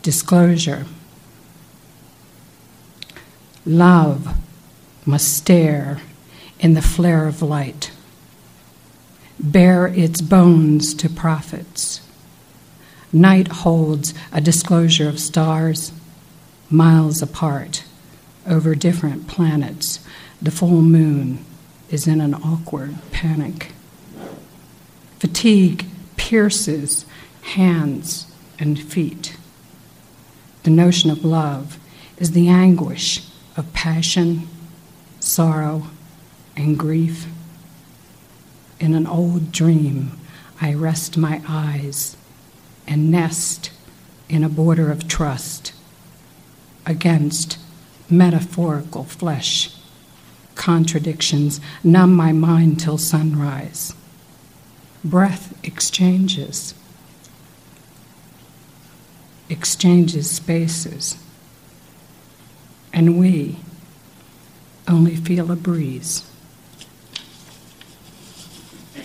Disclosure. Love must stare in the flare of light, bare its bones to prophets. Night holds a disclosure of stars, miles apart, over different planets. The full moon is in an awkward panic. Fatigue pierces hands and feet. The notion of love is the anguish of passion, sorrow, and grief. In an old dream, I rest my eyes and nest in a border of trust against metaphorical flesh. Contradictions numb my mind till sunrise. Breath exchanges spaces, and we only feel a breeze.